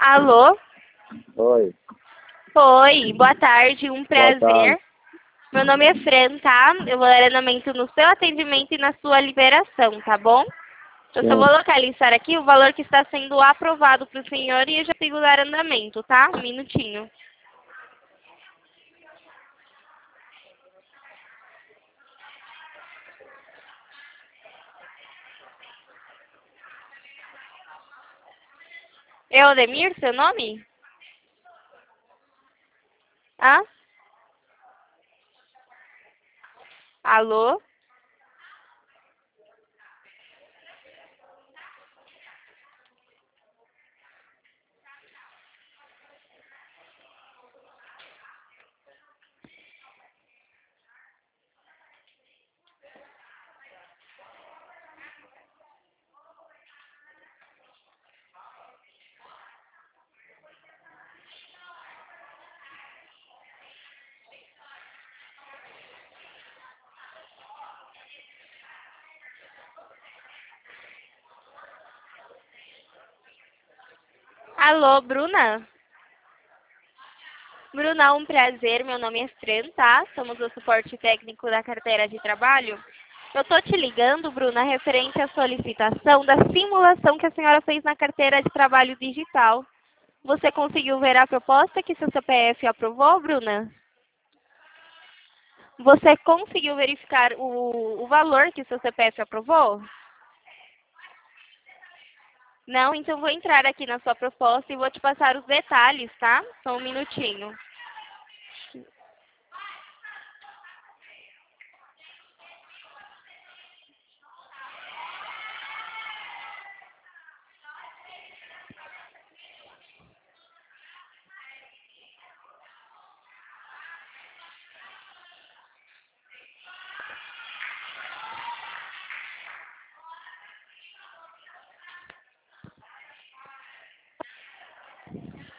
Alô? Oi, Oi, boa tarde, um boa prazer. tarde. Meu nome é Fran, tá? Eu vou dar andamento no seu atendimento e na sua liberação, tá bom? Eu só vou Sim, localizar aqui o valor que está sendo aprovado para o senhor e eu já sigo dar andamento, tá? Um minutinho. É Odemir, seu nome? Hã? Alô? Alô, Bruna? Bruna, um prazer. Meu nome é Fran, tá? Somos o suporte técnico da carteira de trabalho. Eu tô te ligando, Bruna, referente à solicitação da simulação que a senhora fez na carteira de trabalho digital. Você conseguiu ver a proposta que seu CPF aprovou, Bruna? Você conseguiu verificar o valor que seu CPF aprovou? Não? Então vou entrar aqui na sua proposta e vou te passar os detalhes, tá? Só um minutinho.